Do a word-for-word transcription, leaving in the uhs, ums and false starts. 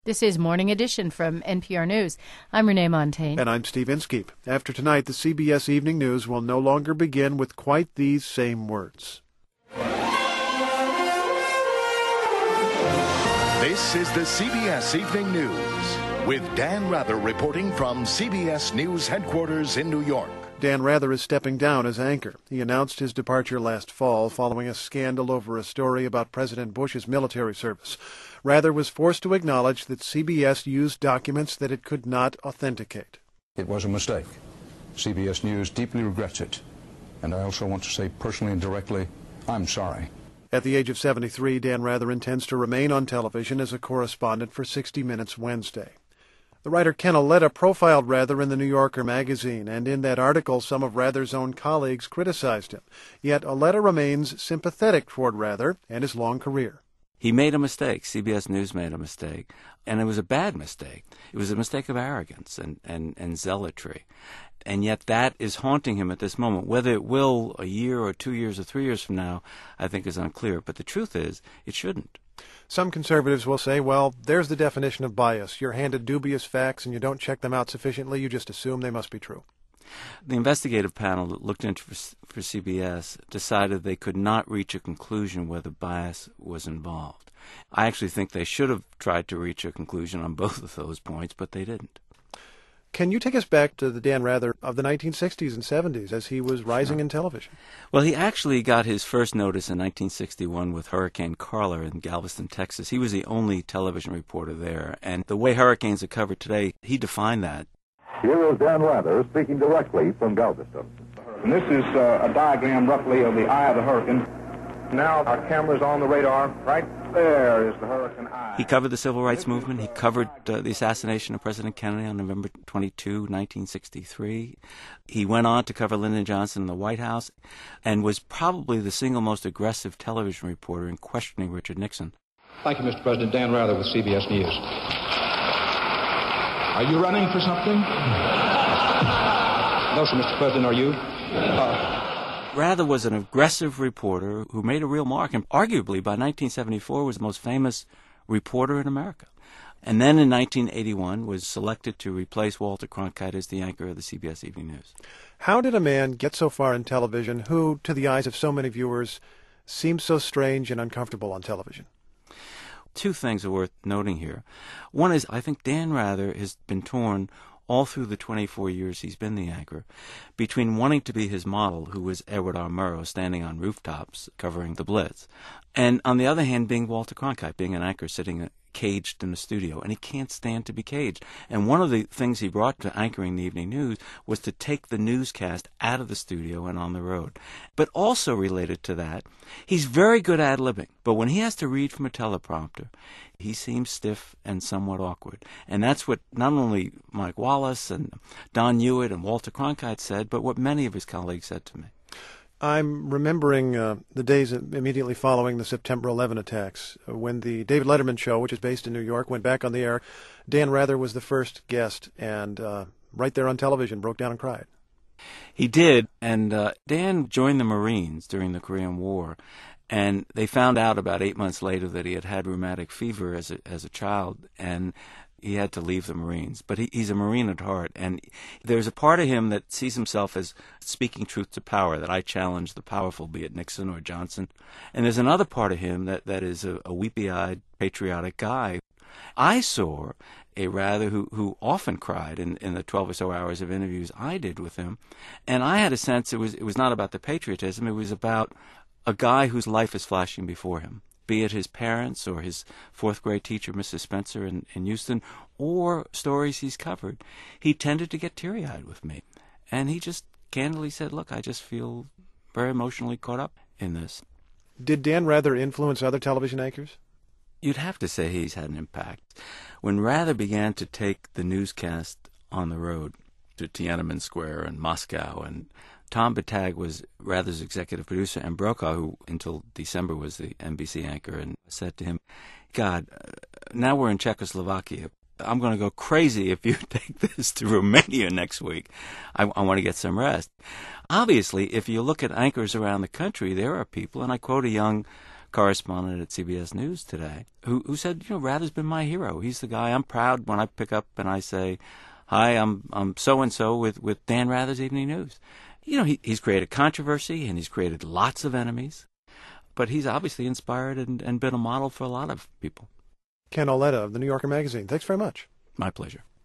This is Morning Edition from N P R News. I'm Renee Montaigne. And I'm Steve Inskeep. After tonight, the C B S Evening News will no longer begin with quite these same words. This is the C B S Evening News with Dan Rather reporting from C B S News headquarters in New York. Dan Rather is stepping down as anchor. He announced his departure last fall following a scandal over a story about President Bush's military service. Rather was forced to acknowledge that C B S used documents that it could not authenticate. It was a mistake. C B S News deeply regrets it. And I also want to say personally and directly, I'm sorry. At the age of seventy-three, Dan Rather intends to remain on television as a correspondent for sixty minutes Wednesday. The writer Ken Auletta profiled Rather in the New Yorker magazine, and in that article some of Rather's own colleagues criticized him. Yet Auletta remains sympathetic toward Rather and his long career. He made a mistake. C B S News made a mistake, and it was a bad mistake. It was a mistake of arrogance and, and, and zealotry. And yet that is haunting him at this moment. Whether it will a year or two years or three years from now, I think is unclear. But the truth is, it shouldn't. Some conservatives will say, well, there's the definition of bias. You're handed dubious facts and you don't check them out sufficiently. You just assume they must be true. The investigative panel that looked into for, for C B S decided they could not reach a conclusion whether bias was involved. I actually think they should have tried to reach a conclusion on both of those points, but they didn't. Can you take us back to the Dan Rather of the nineteen sixties and seventies as he was rising Sure. in television? Well, he actually got his first notice in nineteen sixty-one with Hurricane Carla in Galveston, Texas. He was the only television reporter there. And the way hurricanes are covered today, he defined that. Here is Dan Rather speaking directly from Galveston. And this is uh, a diagram roughly of the eye of the hurricane. Now our camera's on the radar. Right there is the hurricane eye. He covered the civil rights movement. He covered uh, the assassination of President Kennedy on November twenty-second, nineteen sixty-three. He went on to cover Lyndon Johnson in the White House and was probably the single most aggressive television reporter in questioning Richard Nixon. Thank you, Mister President. Dan Rather with C B S News. Are you running for something? No, sir, Mister President, are you? Uh, Rather was an aggressive reporter who made a real mark, and arguably by nineteen seventy-four was the most famous reporter in America. And then in nineteen eighty-one was selected to replace Walter Cronkite as the anchor of the C B S Evening News. How did a man get so far in television who, to the eyes of so many viewers, seems so strange and uncomfortable on television? Two things are worth noting here. One is I think Dan Rather has been torn all through the twenty-four years he's been the anchor, between wanting to be his model, who was Edward R. Murrow, standing on rooftops covering the Blitz, and on the other hand, being Walter Cronkite, being an anchor sitting caged in the studio, and he can't stand to be caged. And one of the things he brought to anchoring the evening news was to take the newscast out of the studio and on the road. But also related to that, he's very good ad-libbing, but when he has to read from a teleprompter, he seems stiff and somewhat awkward. And that's what not only Mike Wallace and Don Hewitt and Walter Cronkite said, but what many of his colleagues said to me. I'm remembering uh, the days immediately following the September eleventh attacks, uh, when the David Letterman show, which is based in New York, went back on the air. Dan Rather was the first guest, and uh, right there on television, broke down and cried. He did, and uh, Dan joined the Marines during the Korean War, and they found out about eight months later that he had had rheumatic fever as a, as a child, and he had to leave the Marines. But he, he's a Marine at heart, and there's a part of him that sees himself as speaking truth to power, that I challenge the powerful, be it Nixon or Johnson. And there's another part of him that, that is a, a weepy-eyed, patriotic guy. I saw a Rather who, who often cried in, in the twelve or so hours of interviews I did with him, and I had a sense it was it was not about the patriotism, it was about a guy whose life is flashing before him, be it his parents or his fourth-grade teacher, Missus Spencer in, in Houston, or stories he's covered. He tended to get teary-eyed with me. And he just candidly said, look, I just feel very emotionally caught up in this. Did Dan Rather influence other television anchors? You'd have to say he's had an impact. When Rather began to take the newscast on the road to Tiananmen Square and Moscow, and Tom Battag was Rather's executive producer, and Brokaw, who until December was the N B C anchor, and said to him, God, uh, now we're in Czechoslovakia. I'm going to go crazy if you take this to Romania next week. I, I want to get some rest. Obviously, if you look at anchors around the country, there are people, and I quote a young correspondent at C B S News today, who, who said, you know, Rather's been my hero. He's the guy I'm proud when I pick up and I say, hi, I'm I'm so-and-so with, with Dan Rather's Evening News. You know, he, he's created controversy and he's created lots of enemies, but he's obviously inspired and, and been a model for a lot of people. Ken Auletta of the New Yorker magazine. Thanks very much. My pleasure.